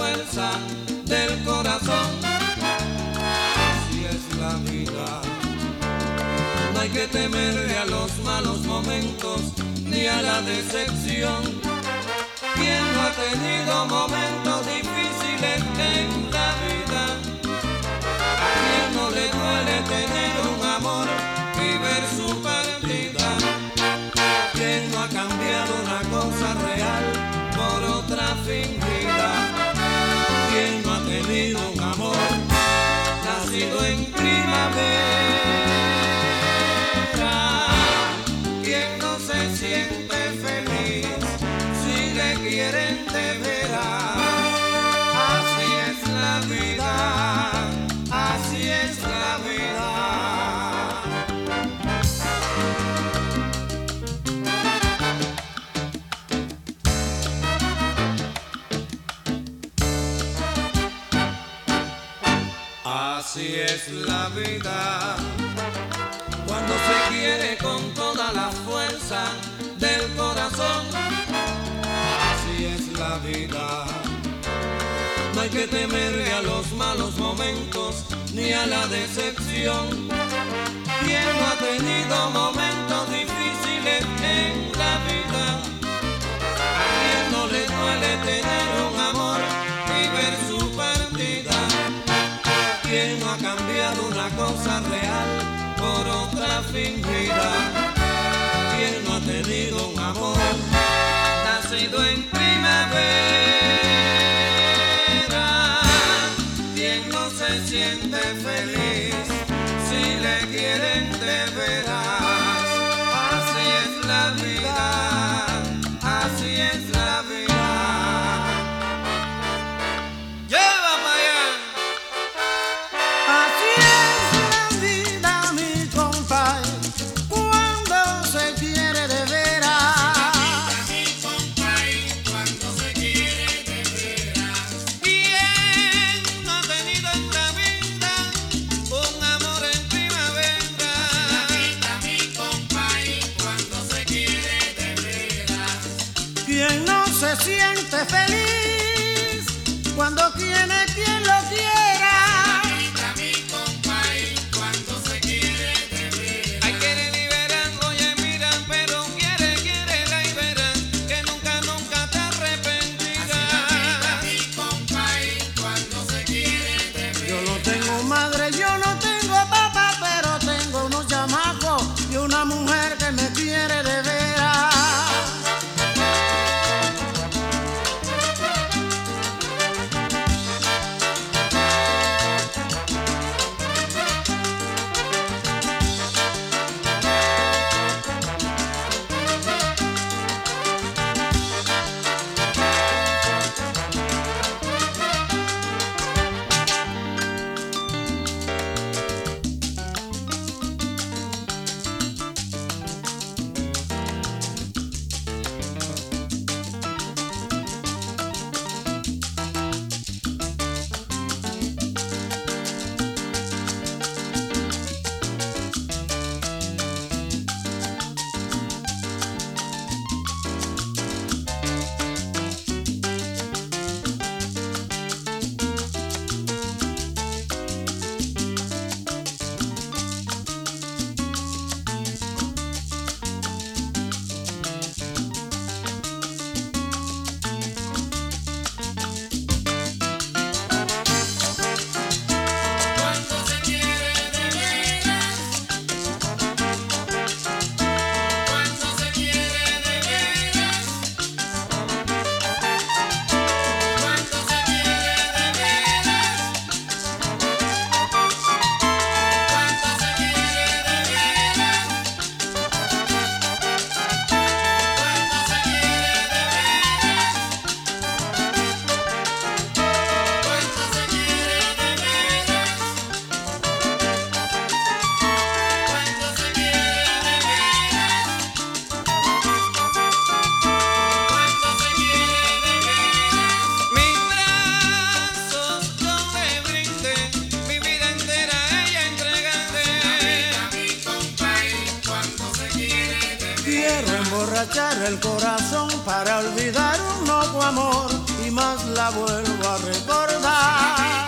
fuerza del corazón. Así es la vida. No hay que temerle a los malos momentos ni a la decepción. ¿Quién no ha tenido momentos difíciles en la vida? ¿A quién no le duele tener un amor y ver su partida? ¿Quién no ha cambiado una cosa real por otra fingida? ¿Quién no ha tenido un amor nacido en primavera? ¿Quién no se siente feliz si le quieren de veras? Así es la vida, así es la vida. Así es la vida, cuando se quiere con toda la fuerza del corazón. Así es la vida, no hay que temerle a los malos momentos ni a la decepción. ¿Quién no ha tenido momentos difíciles en la vida? ¿A quién no le duele tener un amor y ver su partida? ¿Quién no ha cambiado una cosa real por otra fingida? ¿Quién no ha tenido un amor nacido en primavera? ¿Quién no se siente feliz si le quieren de veras? Así es la vida, así es la vida. ¡Lleva para allá! Así es la vida, mi compadre, cuando se quiere de veras. Mi compadre, cuando se quiere de veras. ¿Quién no ha tenido en la vida un amor en primavera? Mi compadre, cuando se quiere de veras. Quien no se siente feliz cuando tiene quien lo quiera. Mi compadre, cuando se quiere de veras. Ay, quiere liberar, oye, mira, pero quiere la liberar, que nunca, nunca te arrepentirás. Mi compadre, cuando se quiere de veras. Yo no tengo madre, yo no tengo papá, pero tengo unos chamacos y una mujer que me quiere de veras. Cuando se quiere de veras. Cuando se quiere de veras. Cuando se quiere de veras. Cuando se quiere de veras. Cuando se quiere de veras. Cuando se quiere de veras. Cuando se quiere de veras. Cuando se quiere de veras. Mis brazos yo le brindé, mi vida entera a ella entregaré. Mi compadre, cuando se quiere de veras. Quiero emborrachar el corazón para olvidar un loco amor y y más la vuelvo a recordar.